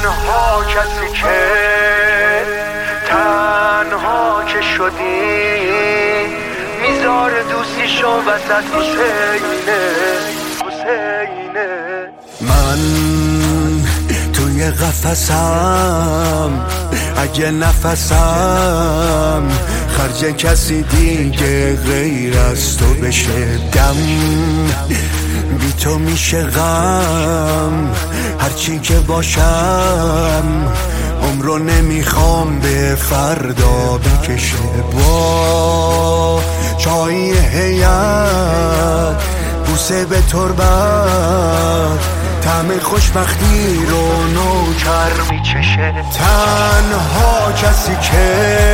تنها کسی که تنها که شدی میذار دوستیشو وسط حسینه. من توی قفسم، اگه نفسم خرج کسی دیگه غیر از تو بشه دم، بی تو میشه غم هرچی که باشم، عمرو نمیخوام به فردا بکشه. با چای هیئت بوسه به تربت، طعم خوشبختی رو نوکر میچشه. تنها کسی که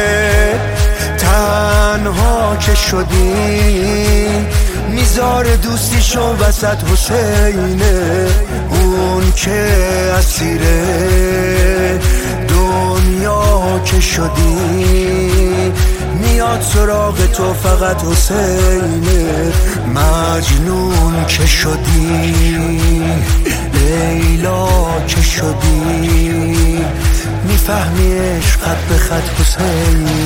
تنها که شدی میذاره دوستیشو وسط حسینه. اون که اسیر دنیا که شدی میاد سراغ تو فقط حسینه. مجنون که شدی لیلا که شدی میفهمی عشقت به خط حسین.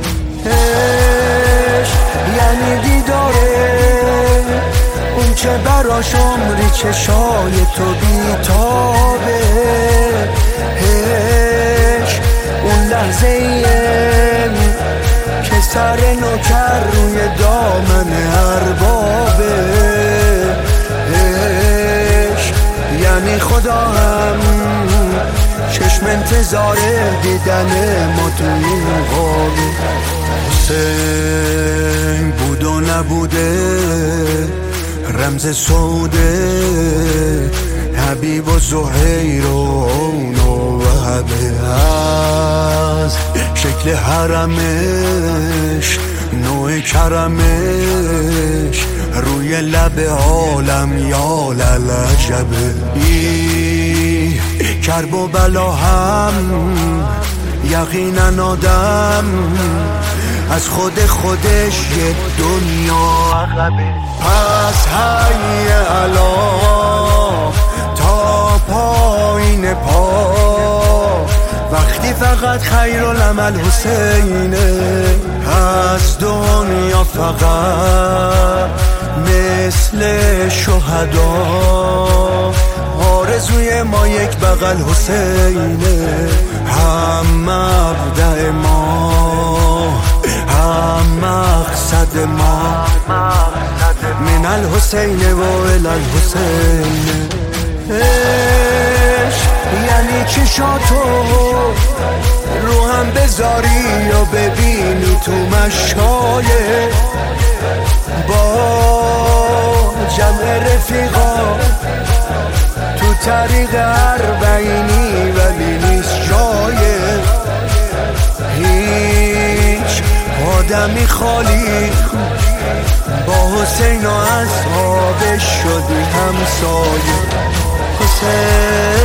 عشق یعنی دیداره اون که براش عمری چشای تو بیتابه. عشق اون لحظه ایه که سر نوکر روی دامن اربابه. عشق یعنی خدا هم چشم انتظار دیدن ما تو این قابه. حسین بود و نبوده رمز سوده، حبیب و زهیر و اون و وهبه. از شکل حرمش نوع کرمش روی لب عالم یا للعجبه. ای کرب و بلا هم یقینا آدم از خودش یه دنیا عقبه. پس حی علا تا پایین پا وقتی فقط خیرالعمل حسینه. از دنیا فقط مثل شهدا آرزوی ما یک بغل حسینه. هم مبدأ ما هم مقصد ما، من الحسین و الی الحسین. عشق یعنی چشاتو رو هم بذاری یا ببینی تو مشایه با جمع رفیقا تو طریق اربعینی، ولی نیست جایه هیچ آدمی خالی با حسین و اصحابش شدی همسایه. حسین